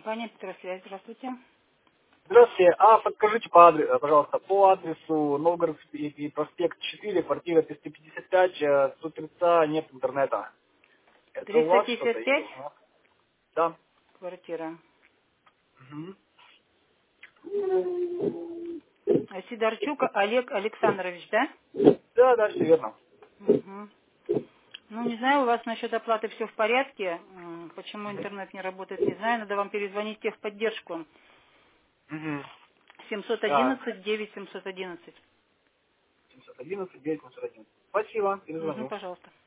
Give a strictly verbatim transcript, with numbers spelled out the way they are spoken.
Компания Петросвязь, здравствуйте. Здравствуйте. А подскажите, по адресу, пожалуйста, по адресу Новгородский проспект четыре, квартира триста пятьдесят пять, э, с утреца нет интернета. Это у триста вас что-то пятьдесят или пять у нас? Да. квартира. Мгм. А Сидорчук Олег Александрович, да? Да, да, все верно. Угу. Ну, не знаю, у вас насчет оплаты все в порядке. М, Почему интернет не работает, не знаю. Надо вам перезвонить в техподдержку. Угу. семьсот Так, одиннадцать девять семьсот одиннадцать. семьсот одиннадцать девять семьсот одиннадцать. Спасибо, Угу, перезвоню. пожалуйста.